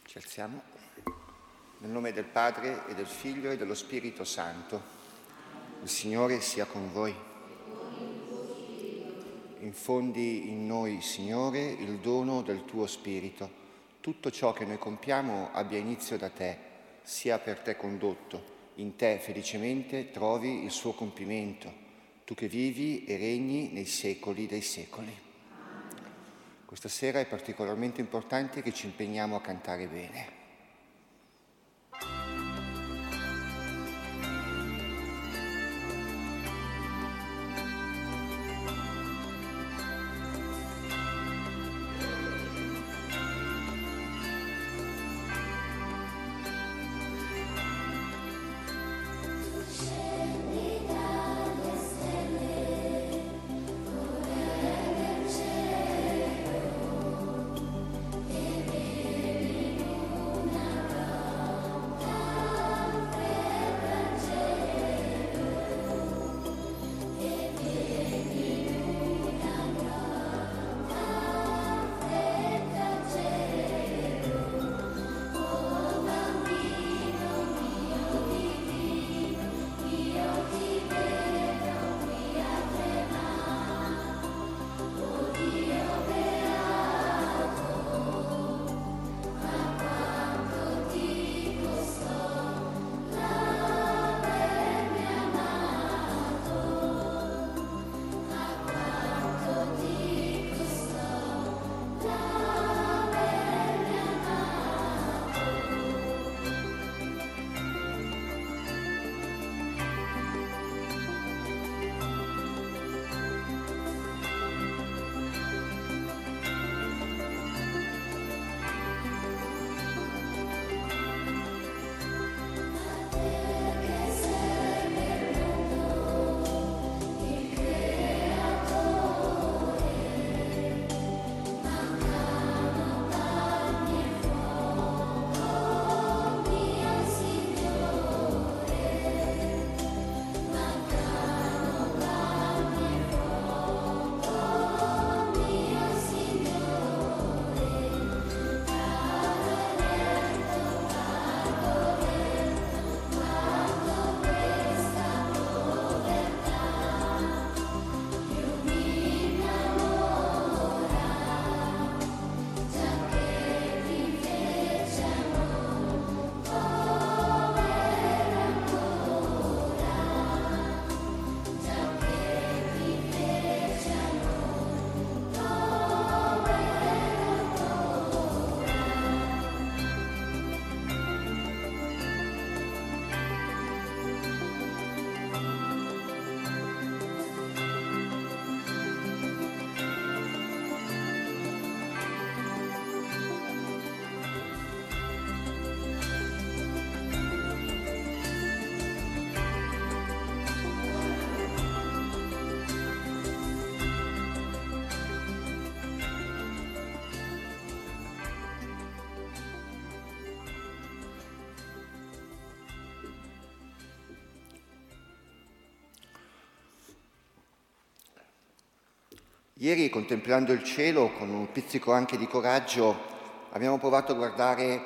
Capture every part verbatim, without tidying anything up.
Ci alziamo. Nel nome del Padre e del Figlio e dello Spirito Santo. Il Signore sia con voi. Infondi in noi, Signore, il dono del tuo Spirito. Tutto ciò che noi compiamo abbia inizio da te, sia per te condotto. In te felicemente trovi il suo compimento, tu che vivi e regni nei secoli dei secoli. Questa sera è particolarmente importante che ci impegniamo a cantare bene. Ieri, contemplando il cielo, con un pizzico anche di coraggio, abbiamo provato a guardare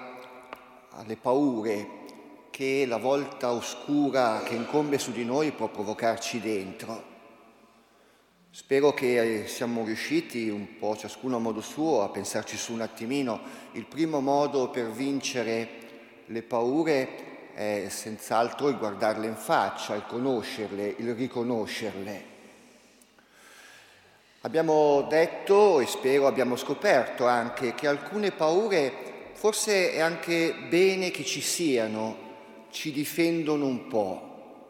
alle paure che la volta oscura che incombe su di noi può provocarci dentro. Spero che siamo riusciti, un po' ciascuno a modo suo, a pensarci su un attimino. Il primo modo per vincere le paure è senz'altro il guardarle in faccia, il conoscerle, il riconoscerle. Abbiamo detto, e spero abbiamo scoperto anche, che alcune paure forse è anche bene che ci siano, ci difendono un po'.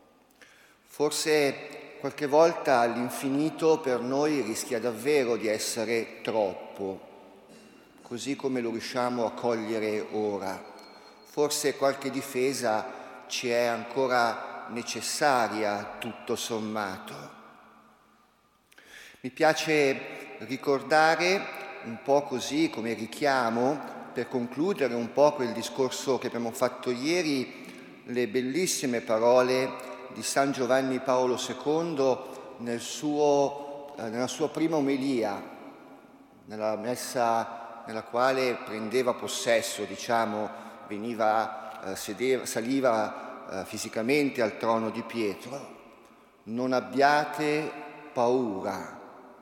Forse qualche volta l'infinito per noi rischia davvero di essere troppo, così come lo riusciamo a cogliere ora. Forse qualche difesa ci è ancora necessaria, tutto sommato. Mi piace ricordare un po' così come richiamo, per concludere un po' quel discorso che abbiamo fatto ieri, le bellissime parole di San Giovanni Paolo secondo nel suo, eh, nella sua prima omelia, nella messa nella quale prendeva possesso, diciamo, veniva, eh, sedeva, saliva eh, fisicamente al trono di Pietro: non abbiate paura,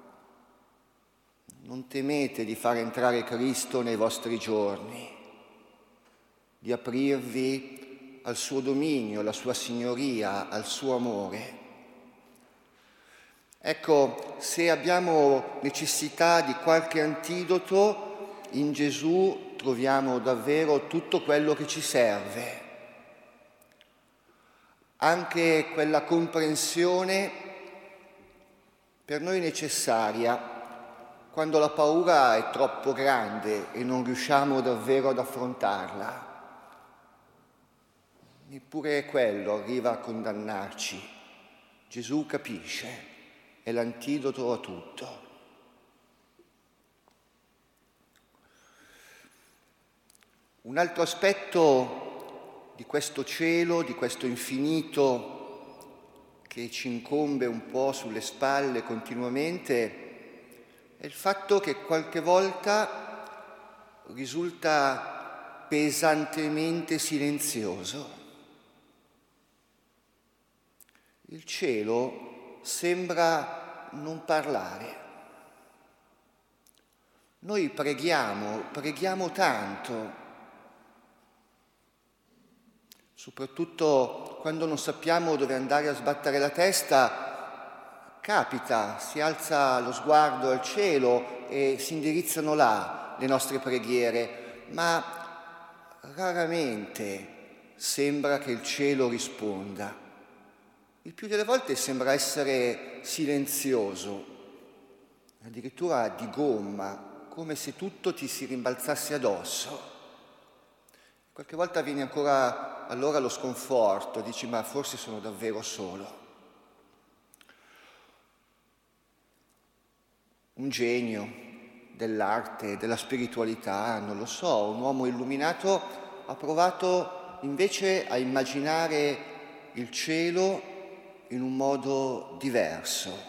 non temete di far entrare Cristo nei vostri giorni, di aprirvi al suo dominio, alla sua signoria, al suo amore. Ecco, se abbiamo necessità di qualche antidoto, in Gesù troviamo davvero tutto quello che ci serve. Anche quella comprensione per noi necessaria quando la paura è troppo grande e non riusciamo davvero ad affrontarla. Neppure quello arriva a condannarci. Gesù capisce, è l'antidoto a tutto. Un altro aspetto di questo cielo, di questo infinito che ci incombe un po' sulle spalle continuamente, è il fatto che qualche volta risulta pesantemente silenzioso. Il cielo sembra non parlare. Noi preghiamo, preghiamo tanto, soprattutto quando non sappiamo dove andare a sbattere la testa. Capita, si alza lo sguardo al cielo e si indirizzano là le nostre preghiere, ma raramente sembra che il cielo risponda. Il più delle volte sembra essere silenzioso, addirittura di gomma, come se tutto ti si rimbalzasse addosso. Qualche volta viene ancora allora lo sconforto, dici: ma forse sono davvero solo. Un genio dell'arte, della spiritualità, non lo so, un uomo illuminato ha provato invece a immaginare il cielo in un modo diverso.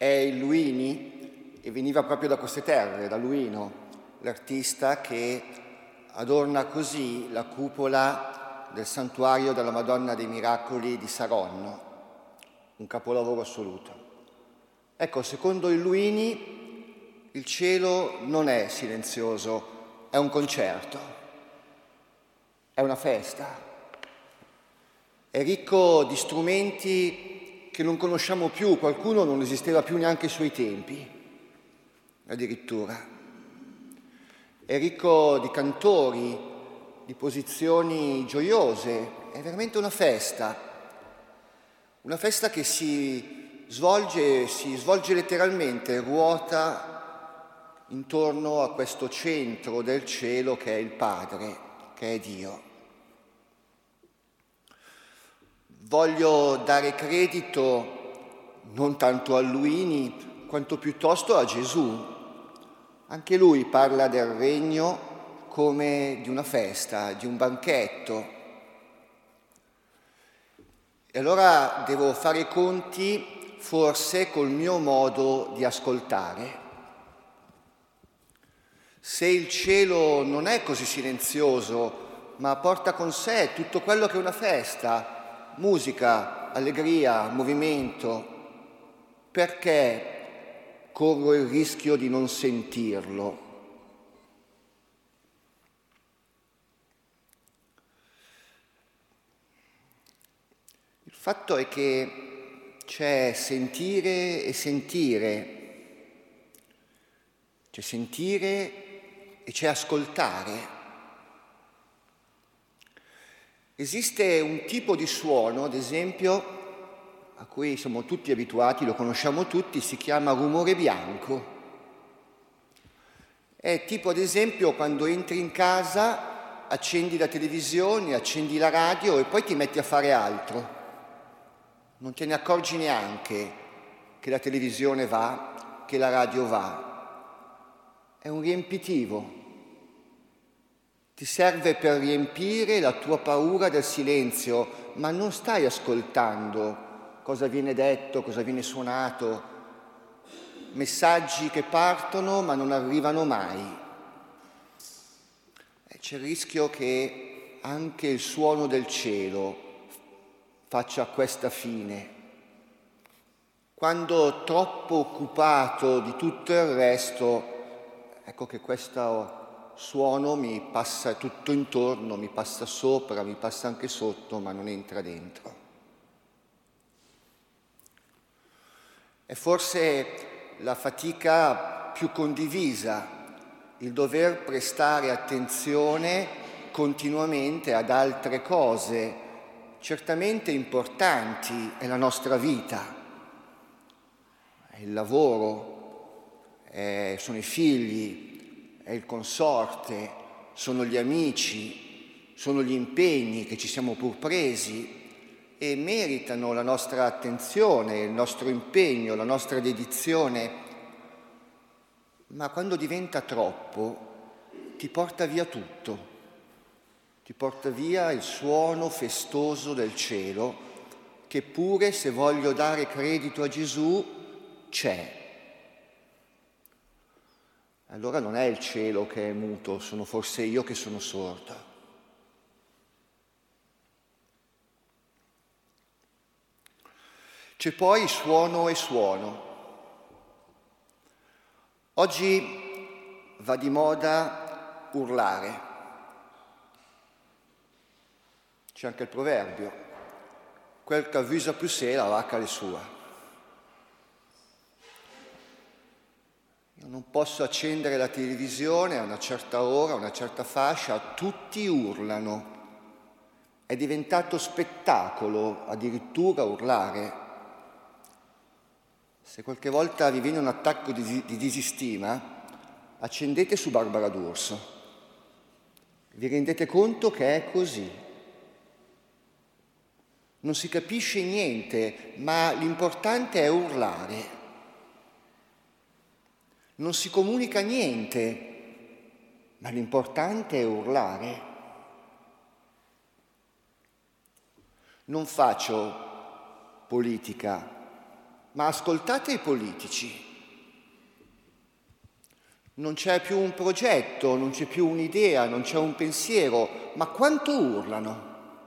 è il Luini e veniva proprio da queste terre, da Luino, l'artista che adorna così la cupola del santuario della Madonna dei Miracoli di Saronno, un capolavoro assoluto. Ecco, secondo il Luini il cielo non è silenzioso, è un concerto, è una festa, è ricco di strumenti che non conosciamo più, qualcuno non esisteva più neanche ai suoi tempi, addirittura. È ricco di cantori, di posizioni gioiose, è veramente una festa, una festa che si svolge, si svolge letteralmente, ruota intorno a questo centro del cielo che è il Padre, che è Dio. Voglio dare credito non tanto a Luini, quanto piuttosto a Gesù. Anche lui parla del regno come di una festa, di un banchetto. E allora devo fare i conti forse col mio modo di ascoltare. Se il cielo non è così silenzioso, ma porta con sé tutto quello che è una festa, musica, allegria, movimento, perché corro il rischio di non sentirlo? Il fatto è che c'è sentire e sentire, c'è sentire e c'è ascoltare. Esiste un tipo di suono, ad esempio, a cui siamo tutti abituati, lo conosciamo tutti, si chiama rumore bianco. È tipo, ad esempio, quando entri in casa, accendi la televisione, accendi la radio e poi ti metti a fare altro. Non te ne accorgi neanche che la televisione va, che la radio va. È un riempitivo. Ti serve per riempire la tua paura del silenzio, ma non stai ascoltando cosa viene detto, cosa viene suonato, messaggi che partono ma non arrivano mai. E c'è il rischio che anche il suono del cielo faccia questa fine. Quando troppo occupato di tutto il resto, ecco che questo suono mi passa tutto intorno, mi passa sopra, mi passa anche sotto, ma non entra dentro. È forse la fatica più condivisa, il dover prestare attenzione continuamente ad altre cose, certamente importanti, è la nostra vita, è il lavoro, è, sono i figli, è il consorte, sono gli amici, sono gli impegni che ci siamo pur presi e meritano la nostra attenzione, il nostro impegno, la nostra dedizione, ma quando diventa troppo ti porta via tutto, ti porta via il suono festoso del cielo, che pure, se voglio dare credito a Gesù, c'è. Allora non è il cielo che è muto, sono forse io che sono sordo. C'è poi suono e suono. Oggi va di moda urlare. C'è anche il proverbio: quel che avvisa più sé, la vacca è sua. Io non posso accendere la televisione a una certa ora, a una certa fascia, tutti urlano. È diventato spettacolo addirittura urlare. Se qualche volta vi viene un attacco di, di disistima, accendete su Barbara D'Urso. Vi rendete conto che è così. Non si capisce niente, ma l'importante è urlare. Non si comunica niente, ma l'importante è urlare. Non faccio politica, Ma ascoltate i politici. Non c'è più un progetto, non c'è più un'idea, non c'è un pensiero, ma quanto urlano?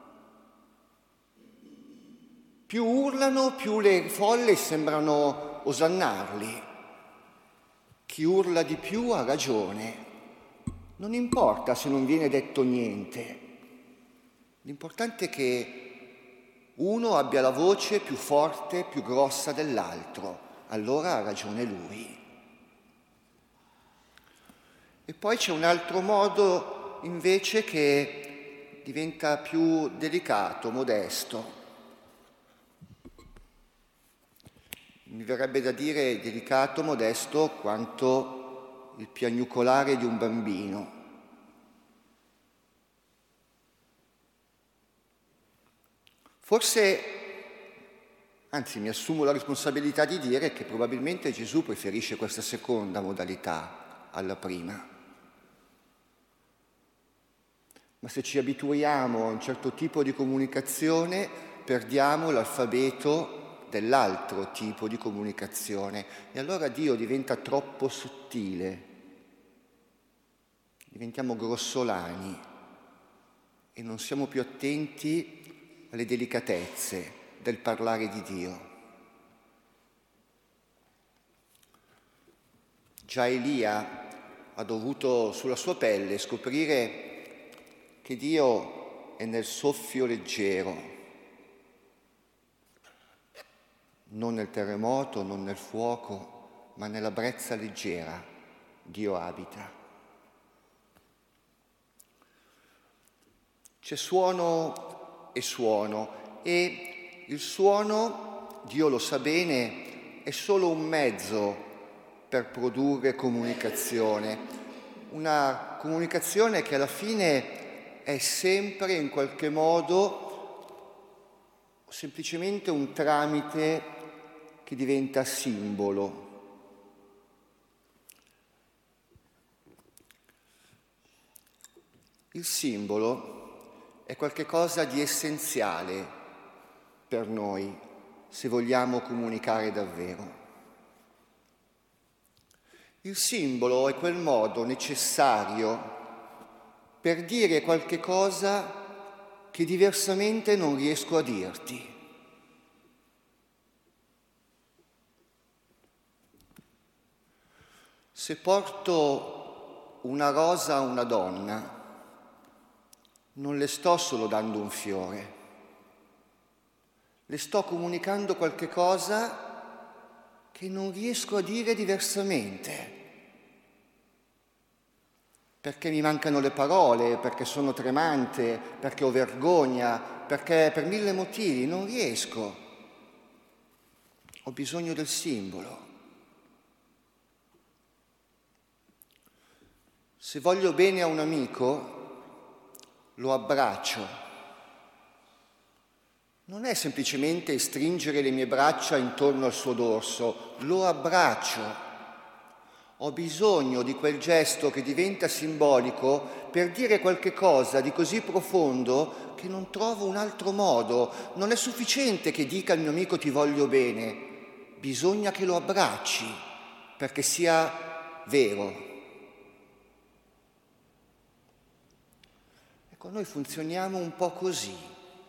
Più urlano, più le folle sembrano osannarli. Chi urla di più ha ragione. Non importa se non viene detto niente. L'importante è che uno abbia la voce più forte, più grossa dell'altro. Allora ha ragione lui. E poi c'è un altro modo invece che diventa più delicato, modesto. Mi verrebbe da dire delicato, modesto, quanto il piagnucolare di un bambino. Forse, anzi mi assumo la responsabilità di dire che probabilmente Gesù preferisce questa seconda modalità alla prima. Ma se ci abituiamo a un certo tipo di comunicazione, perdiamo l'alfabeto dell'altro tipo di comunicazione e allora Dio diventa troppo sottile, diventiamo grossolani e non siamo più attenti alle delicatezze del parlare di Dio. Già Elia ha dovuto sulla sua pelle scoprire che Dio è nel soffio leggero, non nel terremoto, non nel fuoco, ma nella brezza leggera Dio abita. C'è suono e suono e il suono, Dio lo sa bene, è solo un mezzo per produrre comunicazione, una comunicazione che alla fine è sempre in qualche modo semplicemente un tramite che diventa simbolo. Il simbolo è qualcosa di essenziale per noi se vogliamo comunicare davvero. Il simbolo è quel modo necessario per dire qualche cosa che diversamente non riesco a dirti. Se porto una rosa a una donna, non le sto solo dando un fiore, le sto comunicando qualche cosa che non riesco a dire diversamente, perché mi mancano le parole, perché sono tremante, perché ho vergogna, perché per mille motivi non riesco. Ho bisogno del simbolo. Se voglio bene a un amico, lo abbraccio. Non è semplicemente stringere le mie braccia intorno al suo dorso, lo abbraccio. Ho bisogno di quel gesto che diventa simbolico per dire qualche cosa di così profondo che non trovo un altro modo. Non è sufficiente che dica al mio amico ti voglio bene, bisogna che lo abbracci perché sia vero. Ecco, noi funzioniamo un po' così.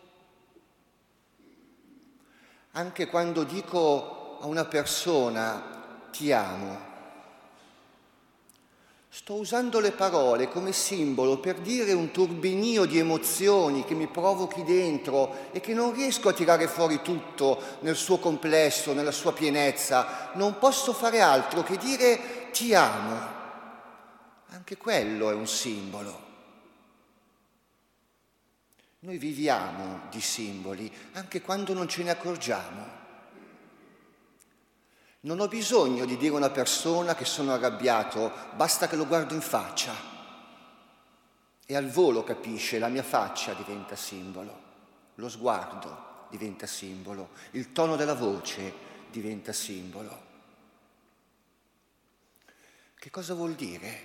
Anche quando dico a una persona ti amo, sto usando le parole come simbolo per dire un turbinio di emozioni che mi provochi dentro e che non riesco a tirare fuori tutto nel suo complesso, nella sua pienezza. Non posso fare altro che dire ti amo. Anche quello è un simbolo. Noi viviamo di simboli anche quando non ce ne accorgiamo. Non ho bisogno di dire a una persona che sono arrabbiato, basta che lo guardo in faccia. E al volo capisce, la mia faccia diventa simbolo, lo sguardo diventa simbolo, il tono della voce diventa simbolo. Che cosa vuol dire?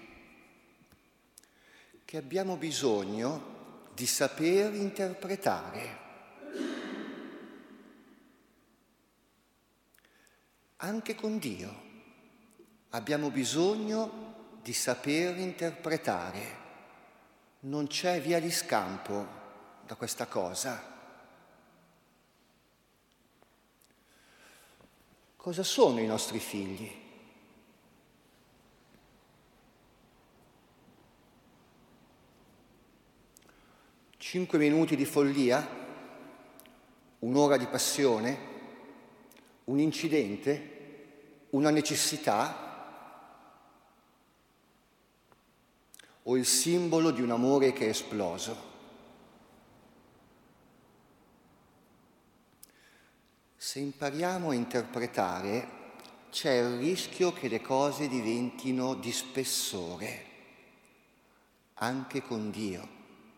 Che abbiamo bisogno di saper interpretare. anche con Dio abbiamo bisogno di saper interpretare. Non c'è via di scampo da questa cosa. Cosa sono i nostri figli? Cinque minuti di follia? Un'ora di passione? Un incidente? Una necessità? O il simbolo di un amore che è esploso? Se impariamo a interpretare, c'è il rischio che le cose diventino di spessore, anche con Dio.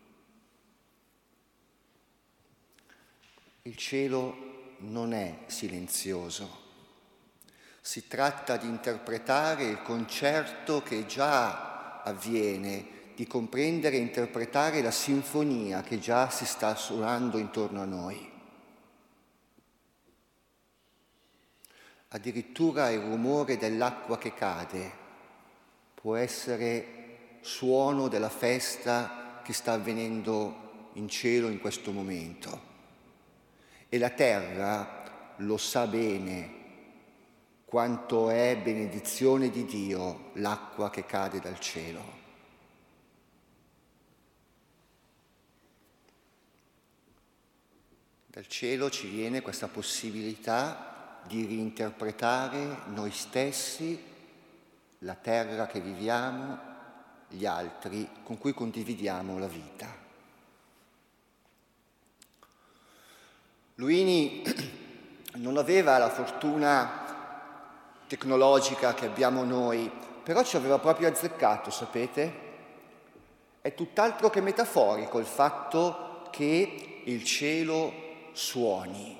Il cielo non è silenzioso. Si tratta di interpretare il concerto che già avviene, di comprendere e interpretare la sinfonia che già si sta suonando intorno a noi. Addirittura il rumore dell'acqua che cade può essere suono della festa che sta avvenendo in cielo in questo momento. E la terra lo sa bene quanto è benedizione di Dio l'acqua che cade dal cielo. Dal cielo ci viene questa possibilità di reinterpretare noi stessi, la terra che viviamo, gli altri con cui condividiamo la vita. Luini non aveva la fortuna tecnologica che abbiamo noi, però ci aveva proprio azzeccato, sapete? È tutt'altro che metaforico il fatto che il cielo suoni.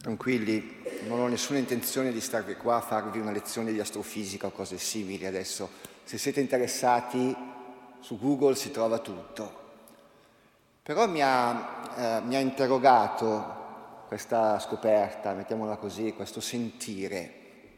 Tranquilli, non ho nessuna intenzione di starvi qua a farvi una lezione di astrofisica o cose simili adesso. Se siete interessati, su Google si trova tutto. Però mi ha, eh, mi ha interrogato questa scoperta, mettiamola così, questo sentire.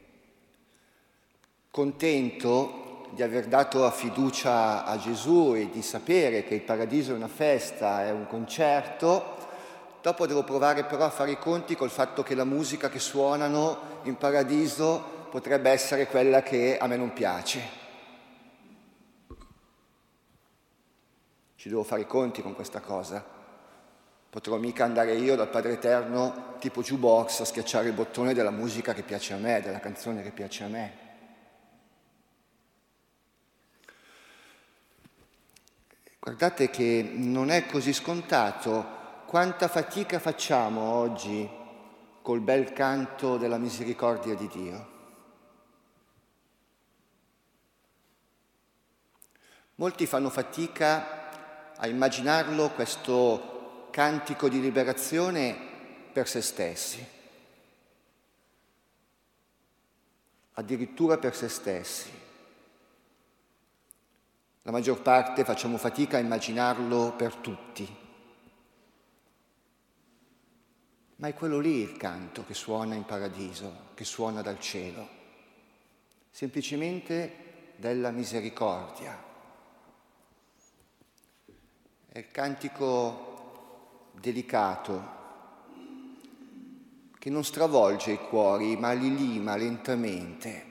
Contento di aver dato fiducia a Gesù e di sapere che il paradiso è una festa, è un concerto. Dopo devo provare però a fare i conti col fatto che la musica che suonano in paradiso potrebbe essere quella che a me non piace. Ci devo fare i conti con questa cosa. Potrò mica andare io dal Padre Eterno tipo jukebox a schiacciare il bottone della musica che piace a me, della canzone che piace a me. Guardate che non è così scontato. Quanta fatica facciamo oggi col bel canto della misericordia di Dio. Molti fanno fatica a immaginarlo questo cantico di liberazione per se stessi, addirittura per se stessi. La maggior parte facciamo fatica a immaginarlo per tutti. Ma è quello lì il canto che suona in paradiso, che suona dal cielo, semplicemente della misericordia. È il cantico delicato che non stravolge i cuori, ma li lima lentamente.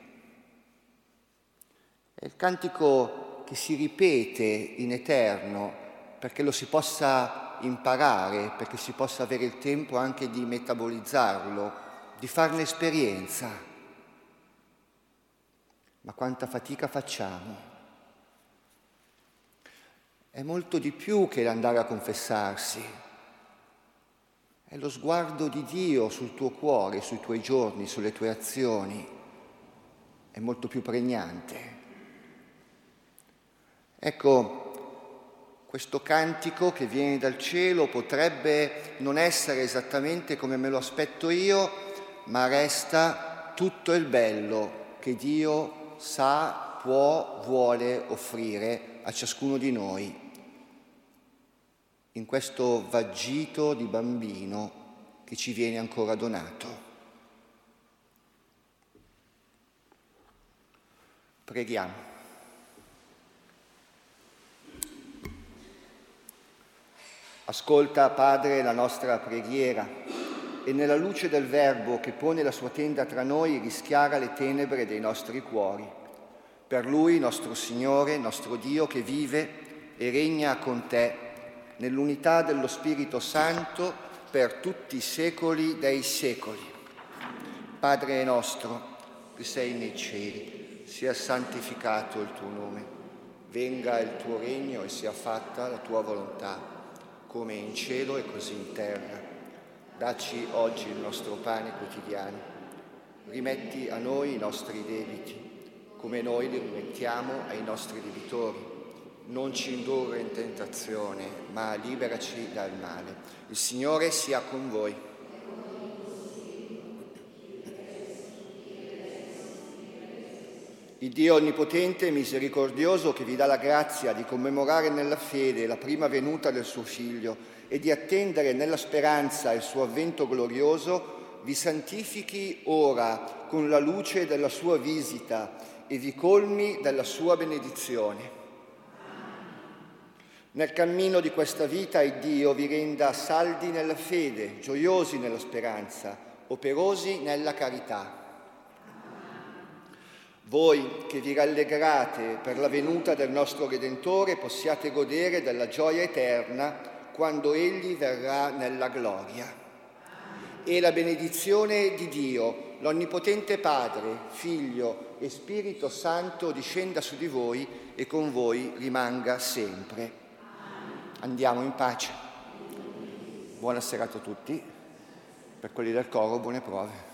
È il cantico che si ripete in eterno perché lo si possa imparare, perché si possa avere il tempo anche di metabolizzarlo, di farne esperienza. Ma quanta fatica facciamo? È molto di più che l'andare a confessarsi. È lo sguardo di Dio sul tuo cuore, sui tuoi giorni, sulle tue azioni. È molto più pregnante. Ecco, questo cantico che viene dal cielo potrebbe non essere esattamente come me lo aspetto io, ma resta tutto il bello che Dio sa, può, vuole offrire a ciascuno di noi in questo vagito di bambino che ci viene ancora donato. Preghiamo. Ascolta, Padre, la nostra preghiera e nella luce del Verbo che pone la sua tenda tra noi rischiara le tenebre dei nostri cuori. Per Lui, nostro Signore, nostro Dio, che vive e regna con Te nell'unità dello Spirito Santo per tutti i secoli dei secoli. Padre nostro, che sei nei cieli, sia santificato il tuo nome. Venga il tuo regno e sia fatta la tua volontà, come in cielo e così in terra. Dacci oggi il nostro pane quotidiano. Rimetti a noi i nostri debiti, come noi li rimettiamo ai nostri debitori. Non ci indurre in tentazione, ma liberaci dal male. Il Signore sia con voi. Il Dio onnipotente e misericordioso, che vi dà la grazia di commemorare nella fede la prima venuta del suo Figlio e di attendere nella speranza il suo avvento glorioso, vi santifichi ora con la luce della sua visita e vi colmi della sua benedizione. Nel cammino di questa vita il Dio vi renda saldi nella fede, gioiosi nella speranza, operosi nella carità. Voi che vi rallegrate per la venuta del nostro Redentore possiate godere della gioia eterna quando Egli verrà nella gloria. E la benedizione di Dio, l'Onnipotente Padre, Figlio e Spirito Santo discenda su di voi e con voi rimanga sempre. Andiamo in pace. Buona serata a tutti. Per quelli del coro, buone prove.